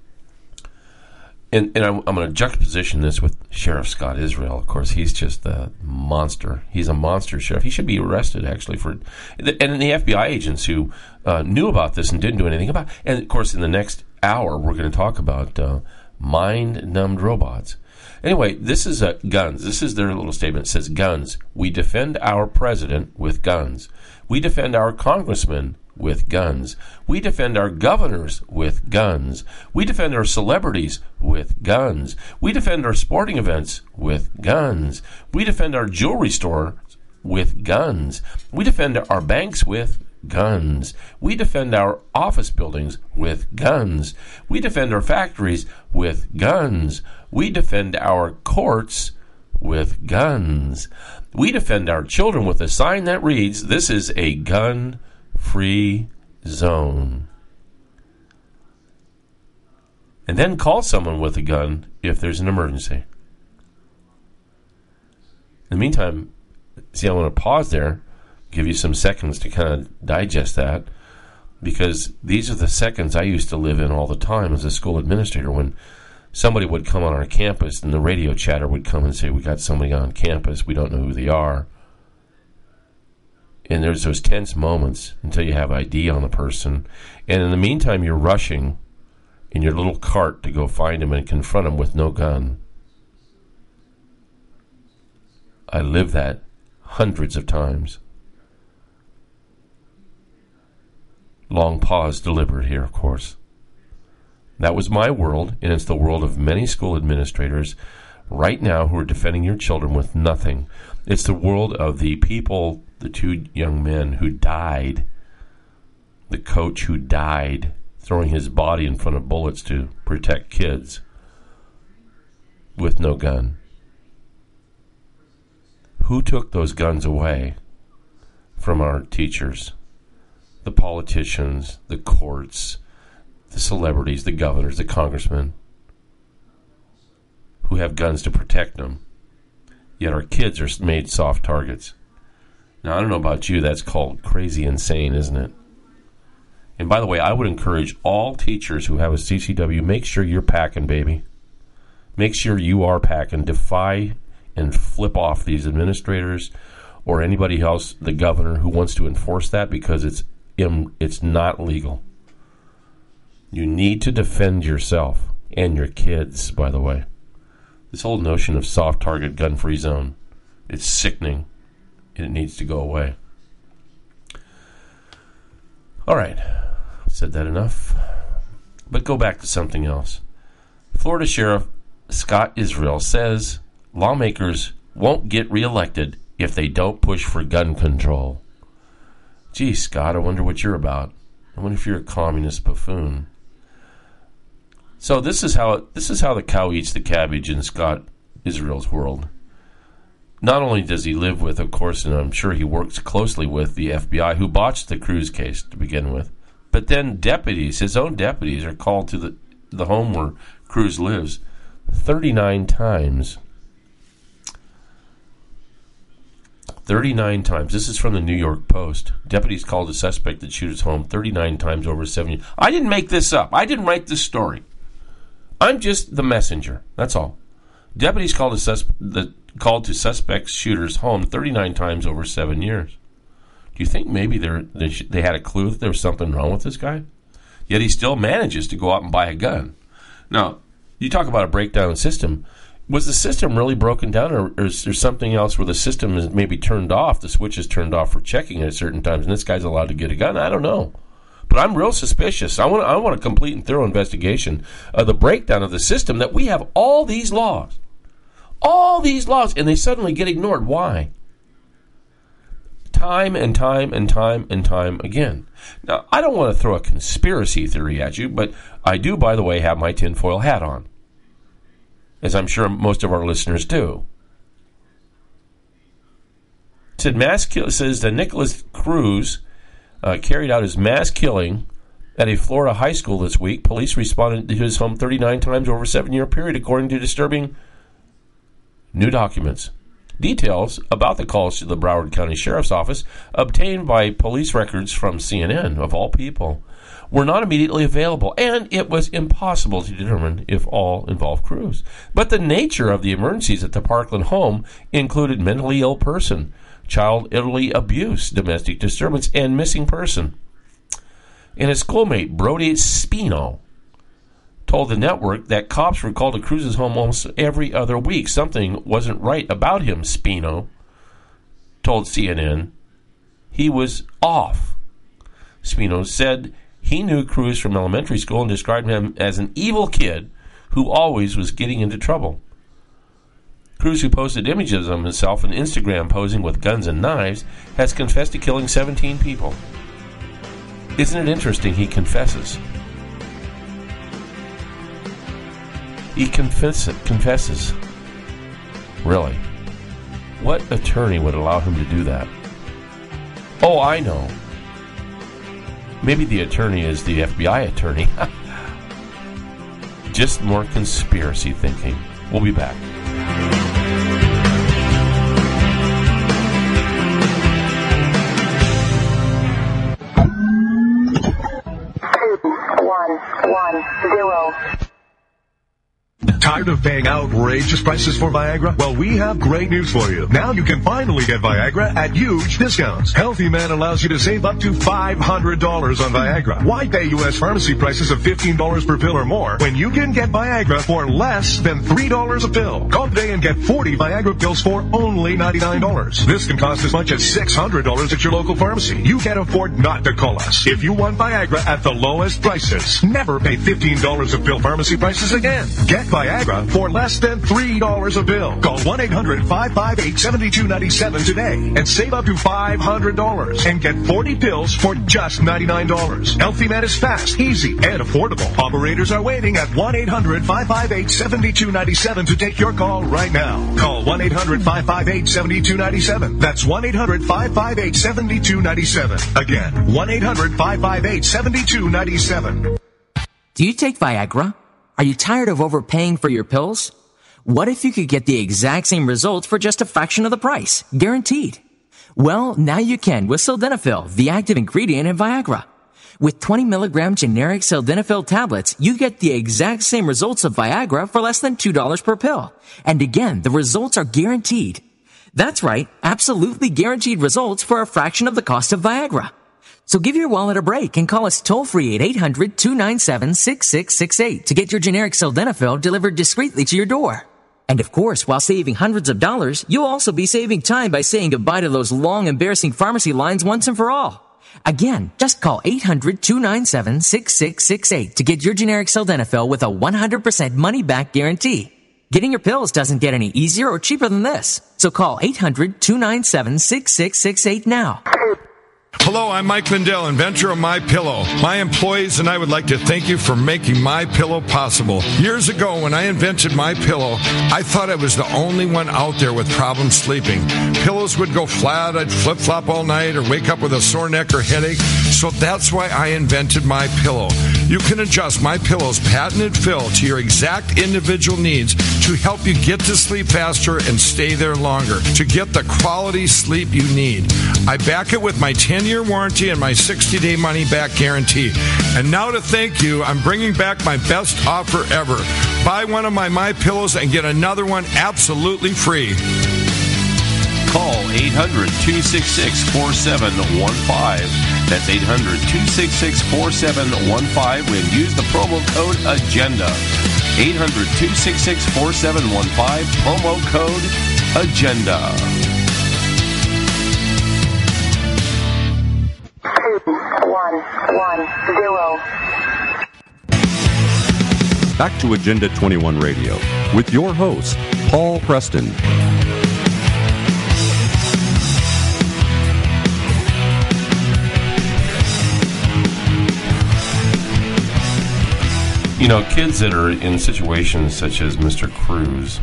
And, and I'm, I'm going to juxtaposition this with Sheriff Scott Israel. Of course, he's just a monster. He's a monster sheriff. He should be arrested, actually. for And the F B I agents who uh, knew about this and didn't do anything about it. And, of course, in the next hour, we're going to talk about uh, mind-numbed robots. Anyway, this is uh, guns. This is their little statement. It says, guns. We defend our president with guns. We defend our congressmen with guns. We defend our governors with guns. We defend our celebrities with guns. We defend our sporting events with guns. We defend our jewelry store with guns. We defend our banks with guns. We defend our office buildings with guns. We defend our factories with guns. We defend our courts with guns. We defend our children with a sign that reads, "This is a gun-free zone." And then call someone with a gun if there's an emergency. In the meantime, see, I want to pause there, give you some seconds to kind of digest that, because these are the seconds I used to live in all the time as a school administrator when somebody would come on our campus and the radio chatter would come and say, "We got somebody on campus, we don't know who they are." And there's those tense moments until you have I D on the person. And in the meantime, you're rushing in your little cart to go find him and confront him with no gun. I lived that hundreds of times. Long pause deliberate here, of course. That was my world, and it's the world of many school administrators right now who are defending your children with nothing. It's the world of the people, the two young men who died, the coach who died, throwing his body in front of bullets to protect kids. with no gun? Who took those guns away from our teachers? The politicians, the courts, the celebrities, the governors, the congressmen, who have guns to protect them. Yet our kids are made soft targets. Now, I don't know about you, that's called crazy insane, isn't it? And by the way, I would encourage all teachers who have a C C W, make sure you're packing, baby. Make sure you are packing. Defy and flip off these administrators or anybody else, the governor, who wants to enforce that, because it's it's not legal. You need to defend yourself and your kids, by the way. This whole notion of soft target, gun-free zone, it's sickening, and it needs to go away. All right, said that enough. But go back to something else. Florida Sheriff Scott Israel says lawmakers won't get reelected if they don't push for gun control. Gee, Scott, I wonder what you're about. I wonder if you're a communist buffoon. So this is how this is how the cow eats the cabbage in Scott Israel's world. Not only does he live with, of course, and I'm sure he works closely with the F B I, who botched the Cruz case to begin with, but then deputies, his own deputies, are called to the the home where Cruz lives thirty-nine times. thirty-nine times. This is from the New York Post. Deputies called a suspect at shooter's home thirty-nine times over seven years. I didn't make this up. I didn't write this story. I'm just the messenger. That's all. Deputies called, a sus- the, called to suspect's shooter's home thirty-nine times over seven years. Do you think maybe they sh- they had a clue that there was something wrong with this guy? Yet he still manages to go out and buy a gun. Now, you talk about a breakdown in system. Was the system really broken down, or, or is there something else where the system is maybe turned off, the switch is turned off for checking at certain times, and this guy's allowed to get a gun? I don't know. But I'm real suspicious. I want I want a complete and thorough investigation of the breakdown of the system, that we have all these laws. All these laws, and they suddenly get ignored. Why? Time and time and time and time again. Now, I don't want to throw a conspiracy theory at you, but I do, by the way, have my tinfoil hat on, as I'm sure most of our listeners do. It said mass kill, says that Nicholas Cruz uh, carried out his mass killing at a Florida high school this week. Police responded to his home thirty-nine times over a seven-year period, according to disturbing new documents. Details about the calls to the Broward County Sheriff's Office, obtained by police records from C N N, of all people, were not immediately available, and it was impossible to determine if all involved Cruz. But the nature of the emergencies at the Parkland home included mentally ill person, child elderly abuse, domestic disturbance, and missing person. And his schoolmate, Brody Spino, told the network that cops were called to Cruz's home almost every other week. Something wasn't right about him, Spino told C N N. He was off. Spino said he knew Cruz from elementary school and described him as an evil kid who always was getting into trouble. Cruz, who posted images of himself on Instagram posing with guns and knives, has confessed to killing seventeen people. Isn't it interesting he confesses? He confess- confesses. Really? What attorney would allow him to do that? Oh, I know. Maybe the attorney is the F B I attorney. Just more conspiracy thinking. We'll be back. Two, one, one, zero. Tired of paying outrageous prices for Viagra? Well, we have great news for you. Now you can finally get Viagra at huge discounts. Healthy Man allows you to save up to five hundred dollars on Viagra. Why pay U S pharmacy prices of fifteen dollars per pill or more when you can get Viagra for less than three dollars a pill? Call today and get forty Viagra pills for only ninety-nine dollars. This can cost as much as six hundred dollars at your local pharmacy. You can't afford not to call us. If you want Viagra at the lowest prices, never pay fifteen dollars a pill pharmacy prices again. Get Viagra Viagra for less than three dollars a pill. Call one eight hundred five five eight seven two nine seven today and save up to five hundred dollars and get forty pills for just ninety-nine dollars. Healthy Man is fast, easy, and affordable. Operators are waiting at one eight hundred five five eight seven two nine seven to take your call right now. Call one eight hundred five five eight seven two nine seven. That's one eight hundred five five eight seven two nine seven. Again, one eight hundred five five eight seven two nine seven. Do you take Viagra? Are you tired of overpaying for your pills? What if you could get the exact same results for just a fraction of the price? Guaranteed. Well, now you can with Sildenafil, the active ingredient in Viagra. With twenty milligram generic Sildenafil tablets, you get the exact same results of Viagra for less than two dollars per pill. And again, the results are guaranteed. That's right, absolutely guaranteed results for a fraction of the cost of Viagra. So give your wallet a break and call us toll-free at eight hundred two nine seven six six six eight to get your generic Sildenafil delivered discreetly to your door. And of course, while saving hundreds of dollars, you'll also be saving time by saying goodbye to those long, embarrassing pharmacy lines once and for all. Again, just call eight hundred two nine seven six six six eight to get your generic Sildenafil with a one hundred percent money-back guarantee. Getting your pills doesn't get any easier or cheaper than this. So call eight hundred two nine seven six six six eight now. Hello, I'm Mike Lindell, inventor of MyPillow. My employees and I would like to thank you for making MyPillow possible. Years ago, when I invented MyPillow, I thought I was the only one out there with problems sleeping. Pillows would go flat, I'd flip-flop all night, or wake up with a sore neck or headache. So that's why I invented MyPillow. You can adjust MyPillow's patented fill to your exact individual needs to help you get to sleep faster and stay there longer, to get the quality sleep you need. I back it with my ten-year warranty and my sixty-day money-back guarantee. And now to thank you, I'm bringing back my best offer ever. Buy one of my MyPillows and get another one absolutely free. Call eight hundred two six six four seven one five. That's eight hundred two six six four seven one five and use the promo code AGENDA. eight hundred two six six four seven one five, promo code AGENDA. One, one, zero. Back to Agenda twenty-one Radio with your host, Paul Preston. You know, kids that are in situations such as Mister Cruz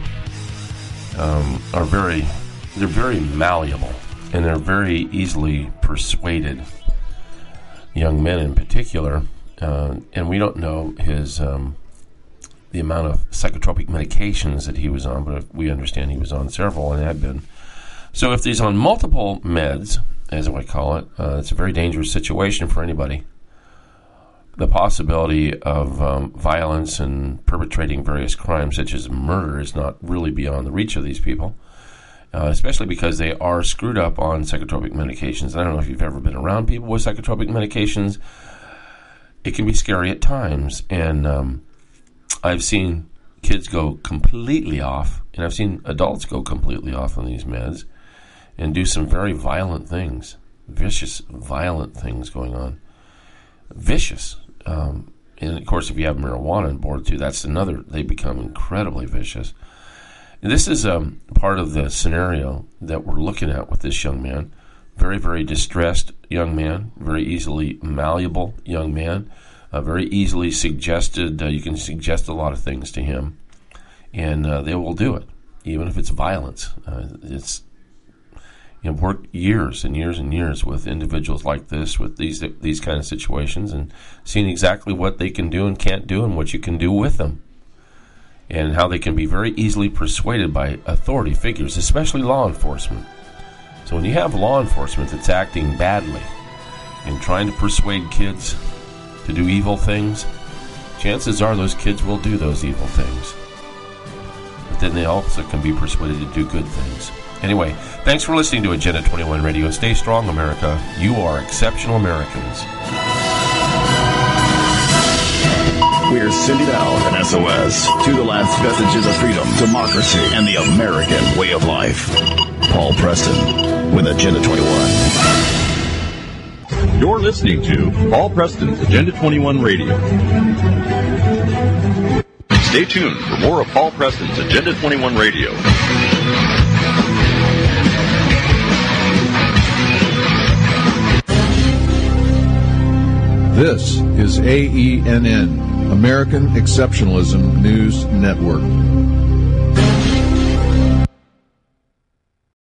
um, are very, they're very malleable, and they're very easily persuaded. Young men in particular, uh, and we don't know his um, the amount of psychotropic medications that he was on, but we understand he was on several and had been. So if he's on multiple meds, as I call it, uh, it's a very dangerous situation for anybody. The possibility of um, violence and perpetrating various crimes, such as murder, is not really beyond the reach of these people. Uh, especially because they are screwed up on psychotropic medications. I don't know if you've ever been around people with psychotropic medications. It can be scary at times. And um, I've seen kids go completely off, and I've seen adults go completely off on these meds and do some very violent things, vicious, violent things going on. Vicious. Um, and, of course, if you have marijuana on board, too, that's another. They become incredibly vicious. This is um, part of the scenario that we're looking at with this young man. Very, very distressed young man, very easily malleable young man, uh, very easily suggested. Uh, you can suggest a lot of things to him, and uh, they will do it, even if it's violence. Uh, it's you know, worked years and years and years with individuals like this, with these these kind of situations, and seeing exactly what they can do and can't do, and what you can do with them. And how they can be very easily persuaded by authority figures, especially law enforcement. So when you have law enforcement that's acting badly and trying to persuade kids to do evil things, chances are those kids will do those evil things. But then they also can be persuaded to do good things. Anyway, thanks for listening to Agenda twenty-one Radio. Stay strong, America. You are exceptional Americans. We're sending out an S O S to the last vestiges of freedom, democracy, and the American way of life. Paul Preston with Agenda twenty-one. You're listening to Paul Preston's Agenda twenty-one Radio. Stay tuned for more of Paul Preston's Agenda twenty-one Radio. This is A E N N, American Exceptionalism News Network.